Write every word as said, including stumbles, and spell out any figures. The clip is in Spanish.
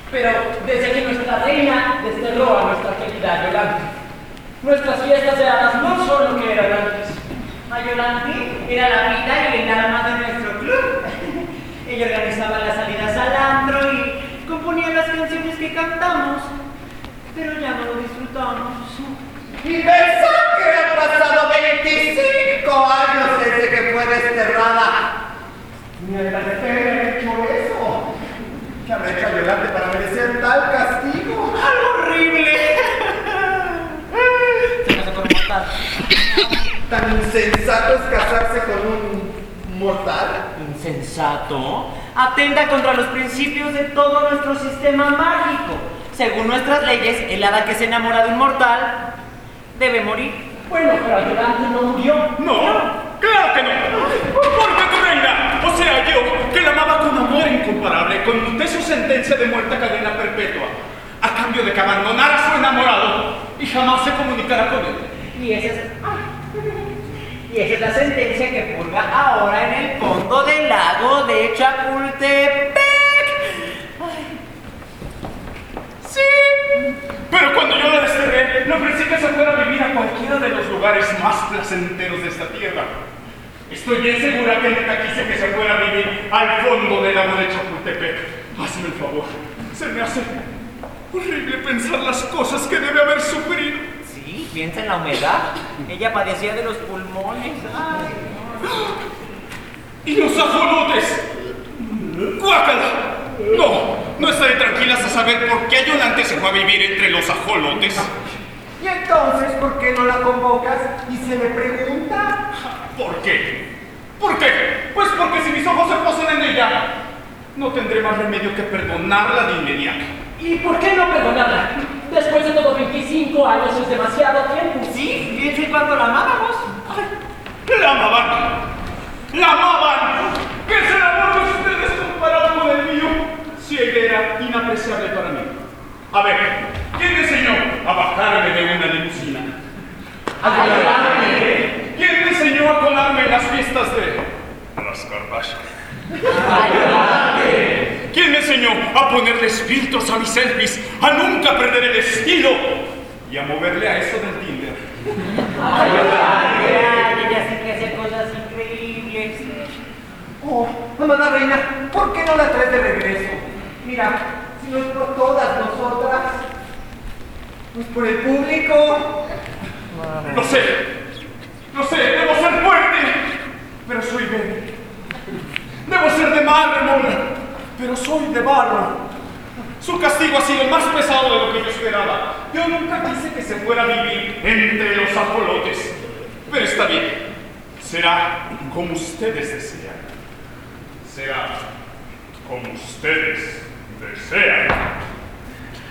Pero desde que nuestra reina desterró a nuestra querida Yolante, nuestras fiestas de hadas no son lo que eran antes. A Yolante era la vida y el alma de nuestro club. Ella organizaba las salidas al antro y componía las canciones que cantamos, pero ya no lo disfrutamos. Y pensar que han pasado veinticinco años desde que fue desterrada. Ni el haber hecho eso. ¿Qué habrá hecho Yolante para merecer tal castigo? ¡Algo horrible! Se casó con un mortal. ¿Tan insensato es casarse con un mortal? ¿Insensato? Atenta contra los principios de todo nuestro sistema mágico. Según nuestras leyes, el hada que se enamora de un mortal debe morir. Bueno, pero Yolante no murió. No, claro que no. Porque tu reina, o sea yo, que la amaba con amor incomparable, conmuté su sentencia de muerte a cadena perpetua, a cambio de que abandonara a su enamorado y jamás se comunicara con él. Y esa es, y esa es la sentencia que purga ahora en el fondo del lago de Chapultepec. Ay. Sí, pero cuando yo la desterré, le ofrecí que se fuera a vivir a cualquiera de los lugares más placenteros de esta tierra. Estoy bien segura que neta quise que se fuera a vivir al fondo del lago de Chapultepec. Hazme el favor, se me hace horrible pensar las cosas que debe haber sufrido. Sí, piensa en la humedad. Ella padecía de los pulmones. Ay. ¡Y los ajolotes! ¡Guácala! No, no estaré tranquila hasta saber por qué Yolante se fue a vivir entre los ajolotes. ¿Y entonces por qué no la convocas y se le pregunta? ¿Por qué? ¿Por qué? Pues porque si mis ojos se posan en ella, no tendré más remedio que perdonarla de inmediato. ¿Y por qué no perdonarla? Después de todo veinticinco años es demasiado tiempo. Sí, piensa en cuando la amábamos. Ay, ¡la amaban! ¡La amaban! ¿Qué es el amor de ustedes comparado con el mío? Si ella era inapreciable para mí. A ver, ¿quién me enseñó a bajarme de una limusina? Ayolante. ¿Quién me enseñó a colarme en las fiestas de las Kardashian? Ayolante. ¿Quién me enseñó a ponerles filtros a mis selfies, a nunca perder el estilo y a moverle a eso del Tinder? Ayolante. Ay, ella sí que hace cosas increíbles. Oh, amada reina, ¿por qué no la traes de regreso? Mira, si no es por todas nosotras, pues por el público. Lo sé, lo sé, debo ser fuerte, pero soy débil. Debo ser de mármol, pero soy de barro. Su castigo ha sido más pesado de lo que yo esperaba. Yo nunca quise que se fuera a vivir entre los ajolotes. Pero está bien, será como ustedes desean. Será como ustedes desean.